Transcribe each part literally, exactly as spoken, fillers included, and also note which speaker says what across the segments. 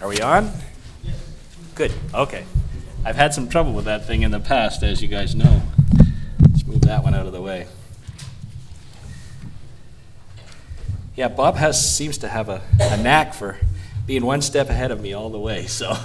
Speaker 1: Are we on? Yes. Good. Okay. I've had some trouble with that thing in the past, as you guys know. Let's move that one out of the way. Yeah, Bob has seems to have a, a knack for being one step ahead of me all the way. So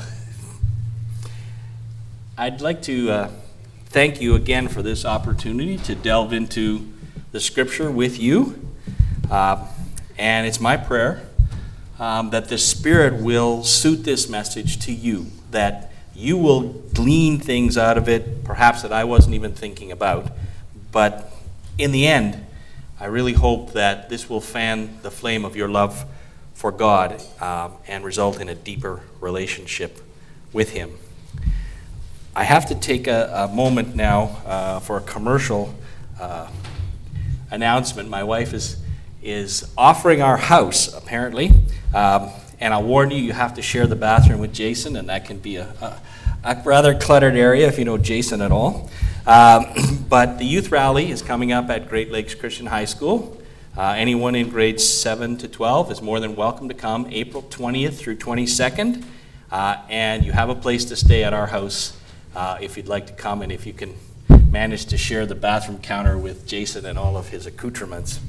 Speaker 1: I'd like to uh, thank you again for this opportunity to delve into the Scripture with you. Uh, and it's my prayer um, that the Spirit will suit this message to you, that you will glean things out of it, perhaps that I wasn't even thinking about. But in the end, I really hope that this will fan the flame of your love for God um, and result in a deeper relationship with Him. I have to take a, a moment now uh, for a commercial uh, announcement. My wife is is offering our house, apparently. Um, and I'll warn you, you have to share the bathroom with Jason, and that can be a, a, a rather cluttered area if you know Jason at all. Um, but the youth rally is coming up at Great Lakes Christian High School. Uh, anyone in grades seven to twelve is more than welcome to come, April twentieth through twenty-second. Uh, and you have a place to stay at our house uh, if you'd like to come, and if you can manage to share the bathroom counter with Jason and all of his accoutrements.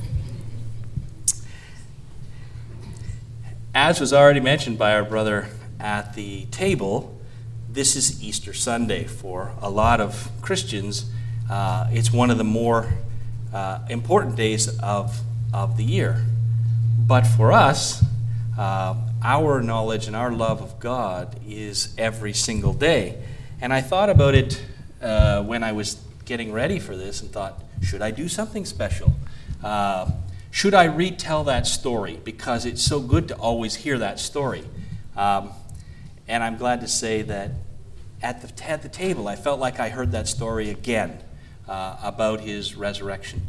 Speaker 1: As was already mentioned by our brother at the table, this is Easter Sunday. For a lot of Christians, uh, it's one of the more uh, important days of, of the year. But for us, uh, our knowledge and our love of God is every single day. And I thought about it uh, when I was getting ready for this and thought, should I do something special? Uh, Should I retell that story? Because it's so good to always hear that story. Um, and I'm glad to say that at the, at the table, I felt like I heard that story again uh, about his resurrection.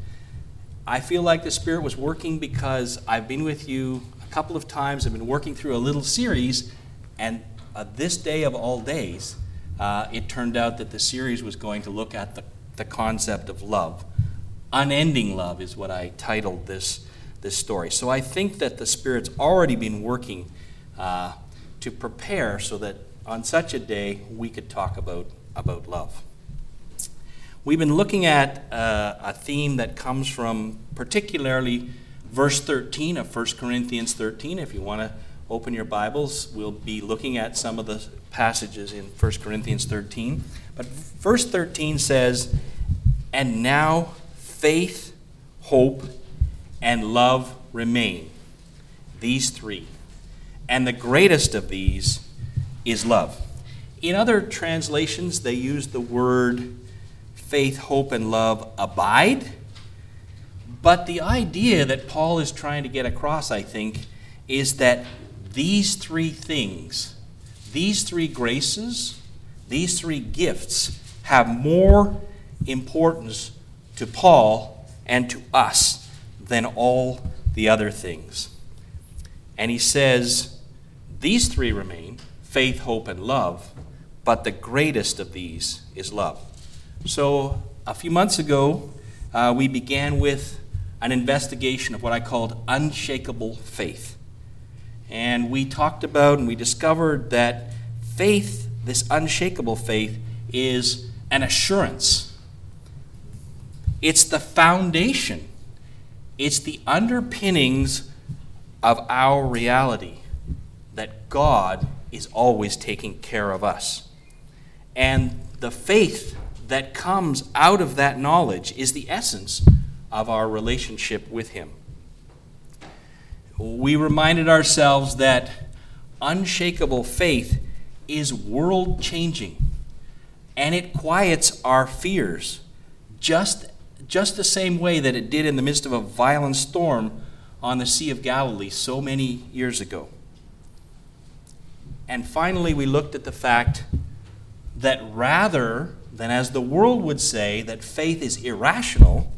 Speaker 1: I feel like the Spirit was working because I've been with you a couple of times. I've been working through a little series, and uh, this day of all days, uh, it turned out that the series was going to look at the, the concept of love. Unending love is what I titled this, this story. So I think that the Spirit's already been working uh, to prepare so that on such a day we could talk about, about love. We've been looking at uh, a theme that comes from particularly verse thirteen of First Corinthians thirteen. If you want to open your Bibles, we'll be looking at some of the passages in First Corinthians thirteen. But verse thirteen says, "And now faith, hope, and love remain, these three. And the greatest of these is love." In other translations, they use the word faith, hope, and love abide. But the idea that Paul is trying to get across, I think, is that these three things, these three graces, these three gifts have more importance to Paul and to us than all the other things. And he says, these three remain, faith, hope, and love, but the greatest of these is love. So a few months ago, uh, we began with an investigation of what I called unshakable faith. And we talked about and we discovered that faith, this unshakable faith, is an assurance. It's the foundation. It's the underpinnings of our reality that God is always taking care of us. And the faith that comes out of that knowledge is the essence of our relationship with Him. We reminded ourselves that unshakable faith is world-changing, and it quiets our fears just just the same way that it did in the midst of a violent storm on the Sea of Galilee so many years ago. And finally, we looked at the fact that rather than, as the world would say, that faith is irrational,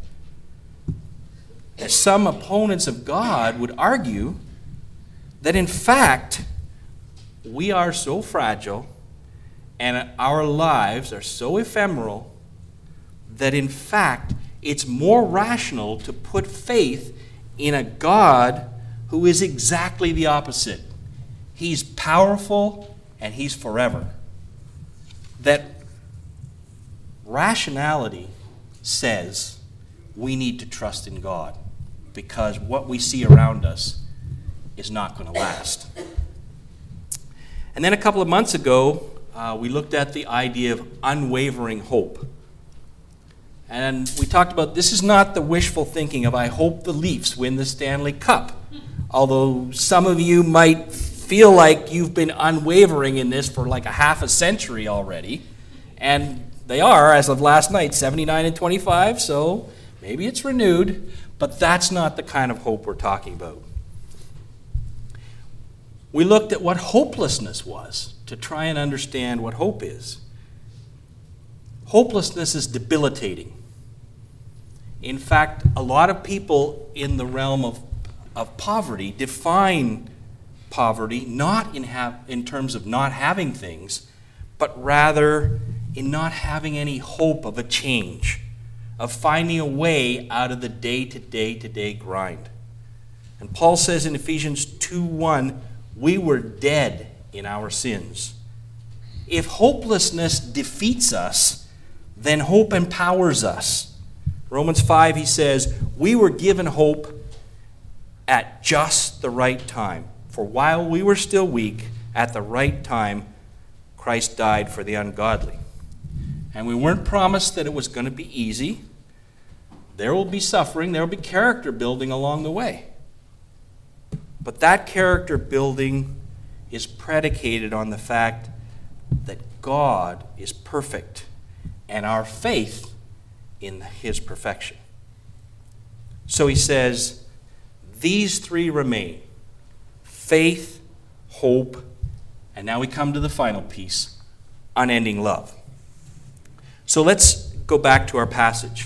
Speaker 1: as some opponents of God would argue that in fact we are so fragile and our lives are so ephemeral that in fact it's more rational to put faith in a God who is exactly the opposite. He's powerful and he's forever. That rationality says we need to trust in God because what we see around us is not going to last. And then a couple of months ago, uh, we looked at the idea of unwavering hope. And we talked about this is not the wishful thinking of I hope the Leafs win the Stanley Cup. Although some of you might feel like you've been unwavering in this for like a half a century already. And they are, as of last night, seventy-nine and twenty-five, so maybe it's renewed. But that's not the kind of hope we're talking about. We looked at what hopelessness was to try and understand what hope is. Hopelessness is debilitating. In fact, a lot of people in the realm of, of poverty define poverty not in, have, in terms of not having things, but rather in not having any hope of a change, of finding a way out of the day-to-day to-day grind. And Paul says in Ephesians two one, we were dead in our sins. If hopelessness defeats us, then hope empowers us. Romans five, he says, we were given hope at just the right time. For while we were still weak, at the right time, Christ died for the ungodly. And we weren't promised that it was going to be easy. There will be suffering. There will be character building along the way. But that character building is predicated on the fact that God is perfect and our faith in his perfection. So he says, these three remain: faith, hope, and now we come to the final piece, unending love. So let's go back to our passage.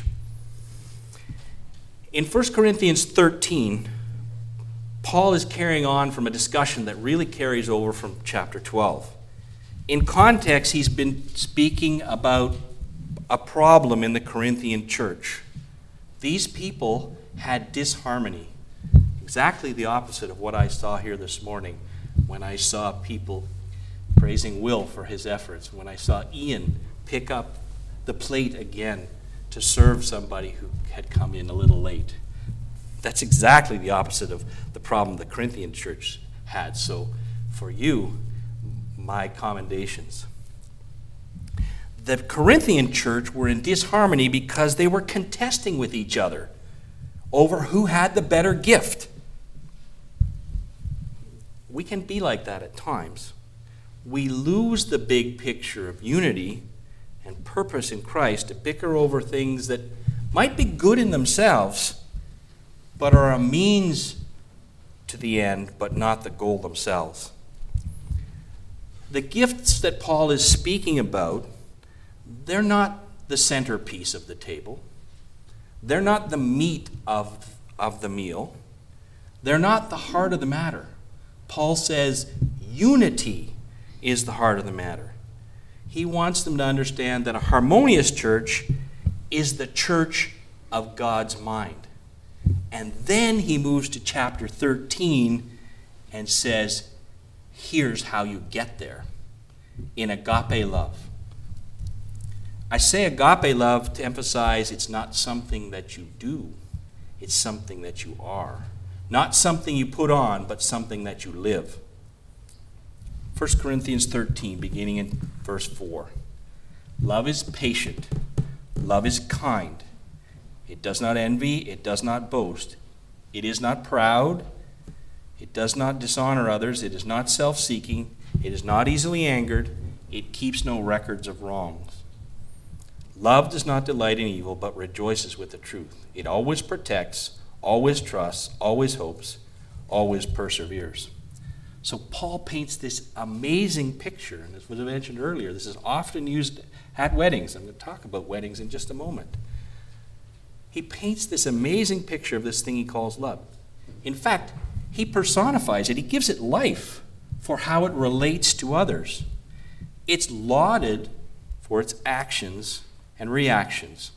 Speaker 1: In First Corinthians thirteen, Paul is carrying on from a discussion that really carries over from chapter twelve. In context, he's been speaking about a problem in the Corinthian church. These people had disharmony, exactly the opposite of what I saw here this morning when I saw people praising Will for his efforts, when I saw Ian pick up the plate again to serve somebody who had come in a little late. That's exactly the opposite of the problem the Corinthian church had. So for you, my commendations. The Corinthian church were in disharmony because they were contesting with each other over who had the better gift. We can be like that at times. We lose the big picture of unity and purpose in Christ to bicker over things that might be good in themselves, but are a means to the end, but not the goal themselves. The gifts that Paul is speaking about, they're not the centerpiece of the table. They're not the meat of, of the meal. They're not the heart of the matter. Paul says unity is the heart of the matter. He wants them to understand that a harmonious church is the church of God's mind. And then he moves to chapter thirteen and says, here's how you get there, in agape love. I say agape love to emphasize it's not something that you do, it's something that you are. Not something you put on, but something that you live. First Corinthians thirteen, beginning in verse four. Love is patient. Love is kind. It does not envy. It does not boast. It is not proud. It does not dishonor others. It is not self-seeking. It is not easily angered. It keeps no records of wrongs. Love does not delight in evil, but rejoices with the truth. It always protects, always trusts, always hopes, always perseveres. So Paul paints this amazing picture, and as was mentioned earlier, this is often used at weddings. I'm going to talk about weddings in just a moment. He paints this amazing picture of this thing he calls love. In fact, he personifies it. He gives it life for how it relates to others. It's lauded for its actions and reactions.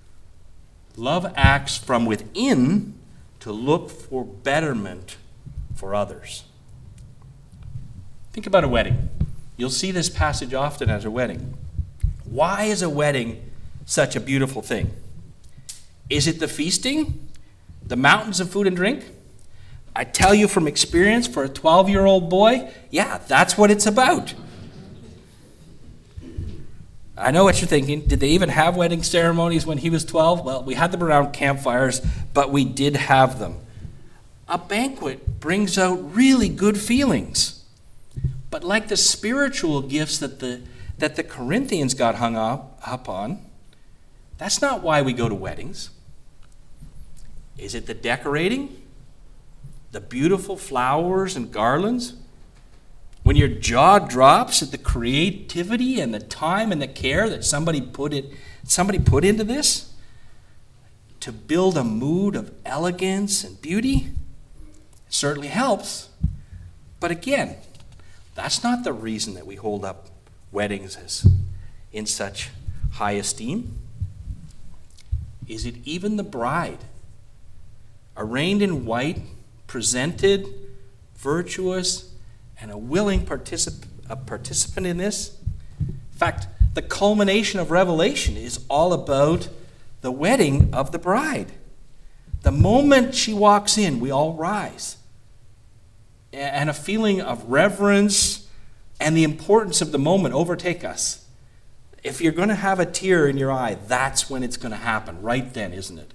Speaker 1: Love acts from within to look for betterment for others. Think about a wedding. You'll see this passage often as a wedding. Why is a wedding such a beautiful thing? Is it the feasting? The mountains of food and drink? I tell you from experience, for a twelve-year-old boy, yeah, that's what it's about. I know what you're thinking. Did they even have wedding ceremonies when he was twelve? Well, we had them around campfires, but we did have them. A banquet brings out really good feelings. But like the spiritual gifts that the that the Corinthians got hung up, up on, that's not why we go to weddings. Is it the decorating? The beautiful flowers and garlands? When your jaw drops at the creativity and the time and the care that somebody put it, somebody put into this to build a mood of elegance and beauty? It certainly helps. But again, that's not the reason that we hold up weddings as in such high esteem. Is it even the bride, arrayed in white, presented, virtuous, and a willing particip- a participant in this? In fact, the culmination of Revelation is all about the wedding of the bride. The moment she walks in, we all rise. And a feeling of reverence and the importance of the moment overtake us. If you're going to have a tear in your eye, that's when it's going to happen, right then, isn't it?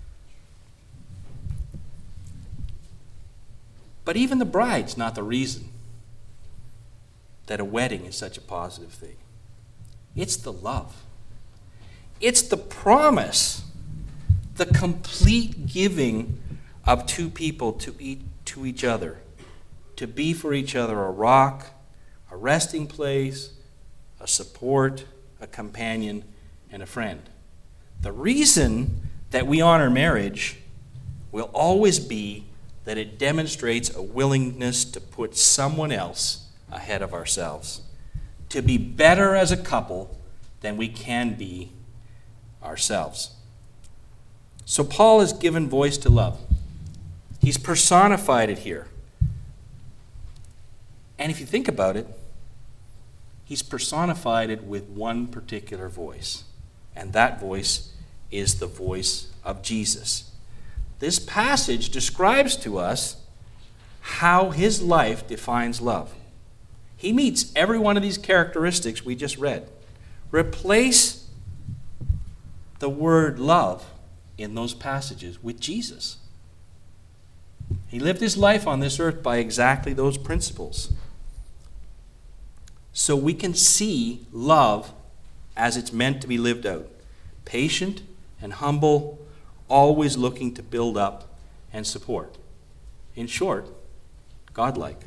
Speaker 1: But even the bride's not the reason that a wedding is such a positive thing. It's the love. It's the promise, the complete giving of two people to each, to each other, to be for each other a rock, a resting place, a support, a companion, and a friend. The reason that we honor marriage will always be that it demonstrates a willingness to put someone else ahead of ourselves, to be better as a couple than we can be ourselves. So Paul has given voice to love. He's personified it here. And if you think about it, he's personified it with one particular voice, and that voice is the voice of Jesus. This passage describes to us how his life defines love. He meets every one of these characteristics we just read. Replace the word love in those passages with Jesus. He lived his life on this earth by exactly those principles. So we can see love as it's meant to be lived out. Patient and humble, always looking to build up and support. In short, godlike.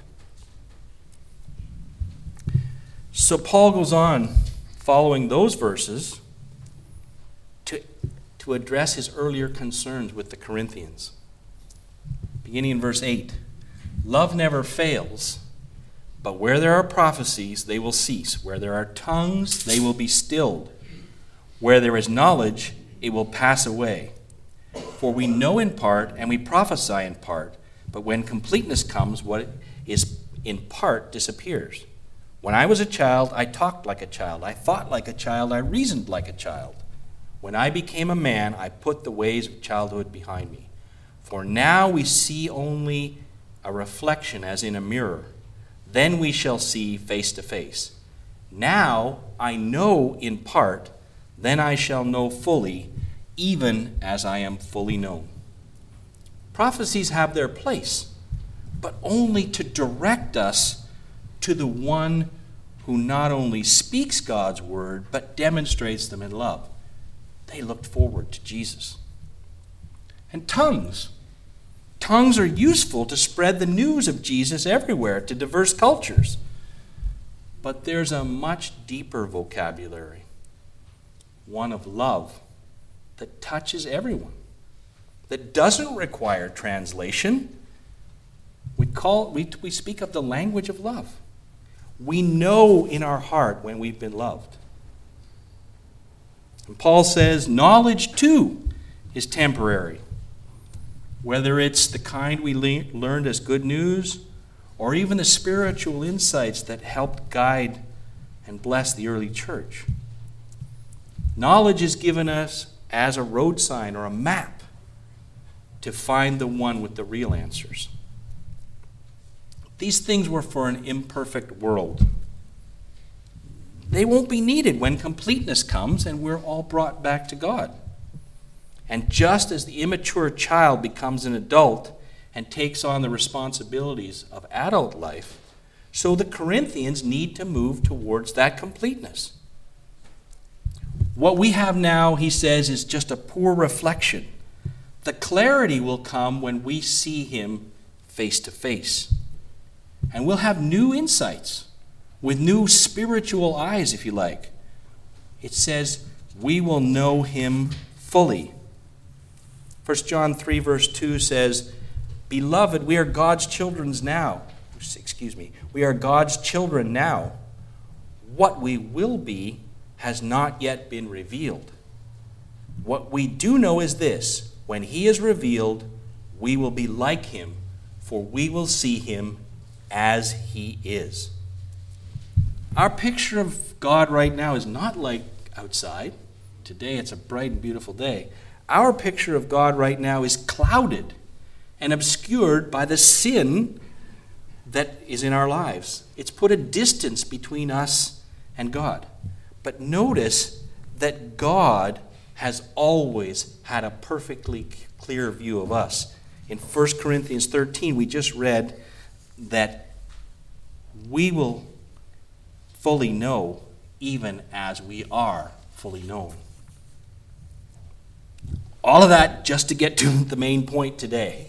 Speaker 1: So Paul goes on, following those verses, to, to address his earlier concerns with the Corinthians. Beginning in verse eight, love never fails, but where there are prophecies, they will cease. Where there are tongues, they will be stilled. Where there is knowledge, it will pass away. For we know in part, and we prophesy in part, but when completeness comes, what is in part disappears. When I was a child, I talked like a child. I thought like a child. I reasoned like a child. When I became a man, I put the ways of childhood behind me. For now we see only a reflection as in a mirror. Then we shall see face to face. Now I know in part, then I shall know fully, even as I am fully known. Prophecies have their place, but only to direct us to the one who not only speaks God's word, but demonstrates them in love. They looked forward to Jesus. And tongues. Tongues are useful to spread the news of Jesus everywhere to diverse cultures. But there's a much deeper vocabulary, one of love that touches everyone, that doesn't require translation. We call we, we speak of the language of love. We know in our heart when we've been loved. And Paul says, knowledge too is temporary. Whether it's the kind we le- learned as good news, or even the spiritual insights that helped guide and bless the early church. Knowledge is given us as a road sign or a map to find the one with the real answers. These things were for an imperfect world. They won't be needed when completeness comes and we're all brought back to God. And just as the immature child becomes an adult and takes on the responsibilities of adult life, so the Corinthians need to move towards that completeness. What we have now, he says, is just a poor reflection. The clarity will come when we see him face to face. And we'll have new insights with new spiritual eyes, if you like. It says, we will know him fully. First John three, verse two says, Beloved, we are God's children now. Excuse me. We are God's children now. What we will be has not yet been revealed. What we do know is this: when he is revealed, we will be like him, for we will see him as he is. Our picture of God right now is not like outside. Today it's a bright and beautiful day. Our picture of God right now is clouded and obscured by the sin that is in our lives. It's put a distance between us and God. But notice that God has always had a perfectly clear view of us. In First Corinthians thirteen, we just read that we will fully know even as we are fully known. All of that just to get to the main point today.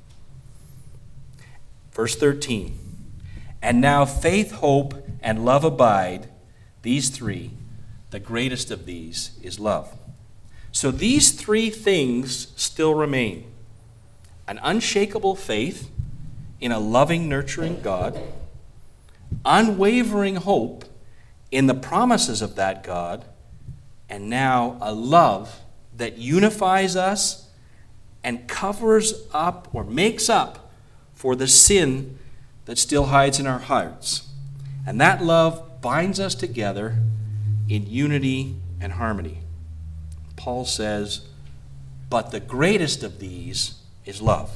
Speaker 1: Verse thirteen, and now faith, hope, and love abide, these three. The greatest of these is love. So these three things still remain: an unshakable faith in a loving, nurturing God, unwavering hope in the promises of that God, and now a love that unifies us and covers up or makes up for the sin that still hides in our hearts. And that love binds us together in unity and harmony. Paul says, but the greatest of these is love.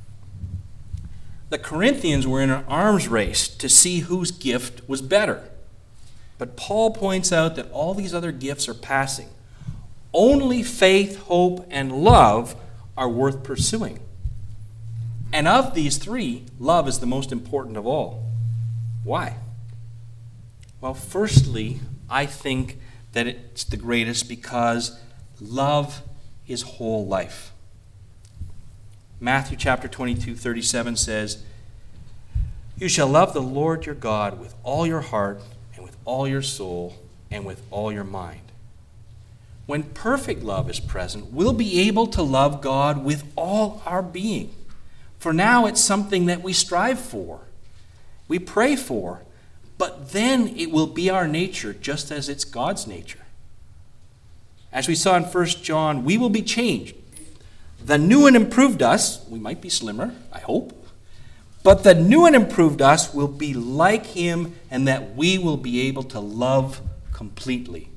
Speaker 1: The Corinthians were in an arms race to see whose gift was better. But Paul points out that all these other gifts are passing. Only faith, hope, and love are worth pursuing. And of these three, love is the most important of all. Why? Well, firstly, I think that it's the greatest because love is whole life. Matthew chapter twenty-two, thirty-seven says, You shall love the Lord your God with all your heart and with all your soul and with all your mind. When perfect love is present, we'll be able to love God with all our being. For now, it's something that we strive for, we pray for, but then it will be our nature just as it's God's nature. As we saw in First John, we will be changed. The new and improved us, we might be slimmer, I hope, but the new and improved us will be like him, and that we will be able to love completely.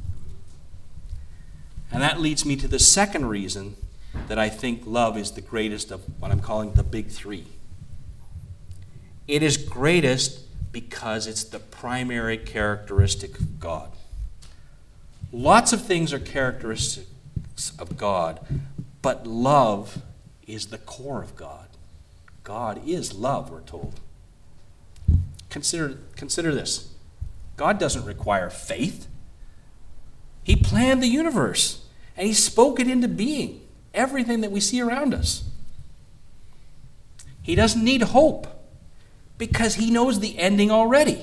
Speaker 1: And that leads me to the second reason that I think love is the greatest of what I'm calling the big three. It is greatest because it's the primary characteristic of God. Lots of things are characteristics of God, but love is the core of God. God is love, we're told. Consider, consider this. God doesn't require faith. He planned the universe, and he spoke it into being, everything that we see around us. He doesn't need hope because he knows the ending already.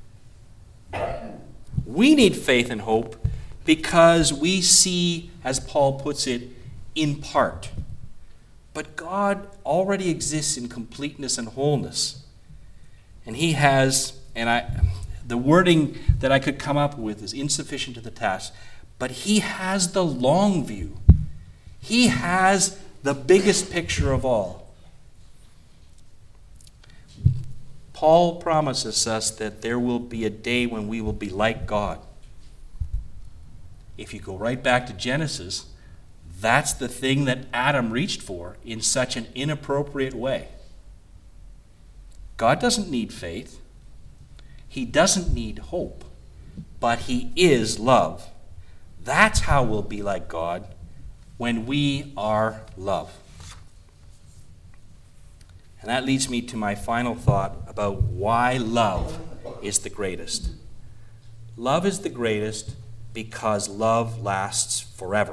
Speaker 1: We need faith and hope because we see, as Paul puts it, in part. But God already exists in completeness and wholeness. And he has, and I, the wording that I could come up with is insufficient to the task, but he has the long view. He has the biggest picture of all. Paul promises us that there will be a day when we will be like God. If you go right back to Genesis, that's the thing that Adam reached for in such an inappropriate way. God doesn't need faith. He doesn't need hope. But he is love. That's how we'll be like God, when we are love. And that leads me to my final thought about why love is the greatest. Love is the greatest because love lasts forever.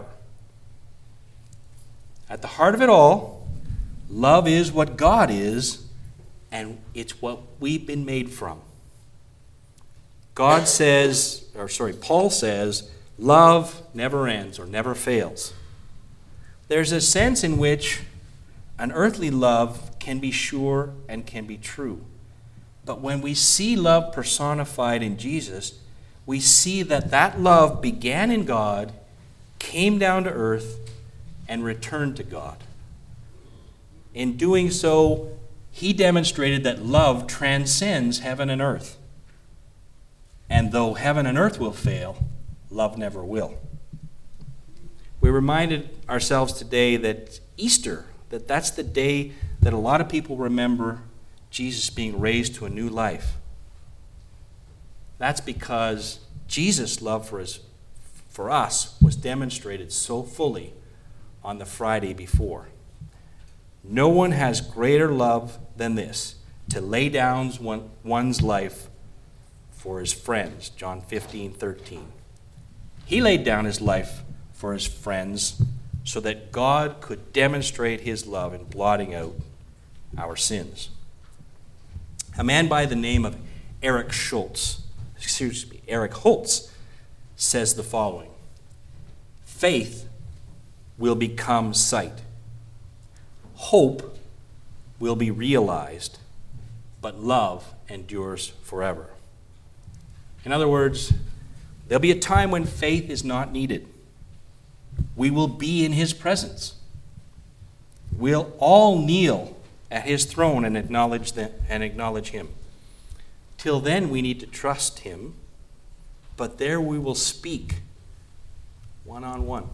Speaker 1: At the heart of it all, love is what God is, and it's what we've been made from. God says, or sorry, Paul says, love never ends or never fails. There's a sense in which an earthly love can be sure and can be true. But when we see love personified in Jesus, we see that that love began in God, came down to earth, and returned to God. In doing so, he demonstrated that love transcends heaven and earth. And though heaven and earth will fail, love never will. We reminded ourselves today that Easter, that that's the day that a lot of people remember Jesus being raised to a new life. That's because Jesus' love for, his, for us was demonstrated so fully on the Friday before. No one has greater love than this, to lay down one, one's life for his friends, John fifteen thirteen. He laid down his life for his friends so that God could demonstrate his love in blotting out our sins. A man by the name of Eric Schultz, excuse me, Eric Holtz, says the following: faith will become sight. Hope will be realized, but love endures forever. In other words, there'll be a time when faith is not needed. We will be in his presence. We'll all kneel at his throne and acknowledge them, and acknowledge him. Till then, we need to trust him, but there we will speak one-on-one.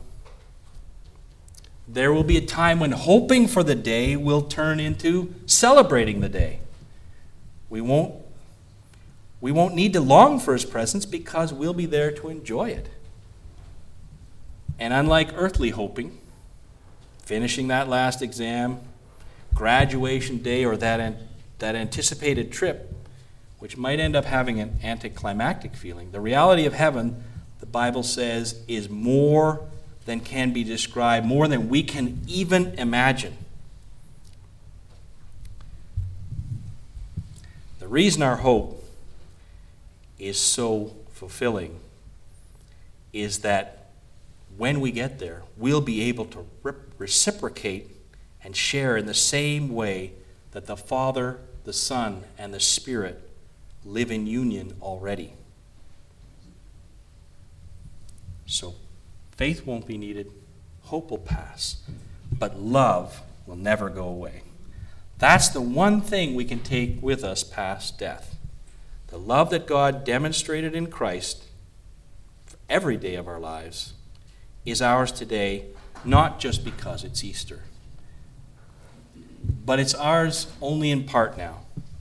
Speaker 1: There will be a time when hoping for the day will turn into celebrating the day. We won't, we won't need to long for his presence because we'll be there to enjoy it. And unlike earthly hoping, finishing that last exam, graduation day, or that, an, that anticipated trip, which might end up having an anticlimactic feeling, the reality of heaven, the Bible says, is more than can be described, more than we can even imagine. The reason our hope is so fulfilling is that when we get there, we'll be able to reciprocate and share in the same way that the Father, the Son, and the Spirit live in union already. So, faith won't be needed, hope will pass, but love will never go away. That's the one thing we can take with us past death. The love that God demonstrated in Christ for every day of our lives is ours today, not just because it's Easter, but it's ours only in part now.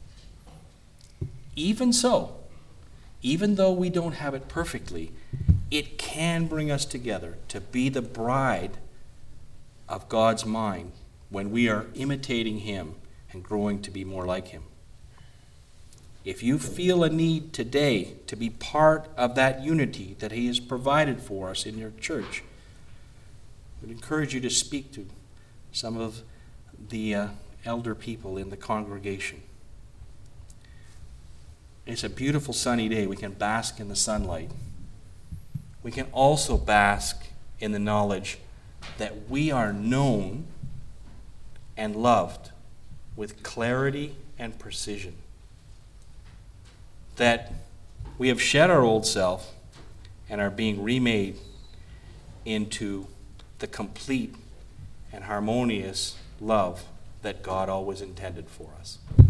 Speaker 1: Even so, even though we don't have it perfectly, it can bring us together to be the bride of God's mind when we are imitating him and growing to be more like him. If you feel a need today to be part of that unity that he has provided for us in your church, I would encourage you to speak to some of the uh, elder people in the congregation. It's a beautiful sunny day. We can bask in the sunlight. We can also bask in the knowledge that we are known and loved with clarity and precision. That we have shed our old self and are being remade into the complete and harmonious love that God always intended for us.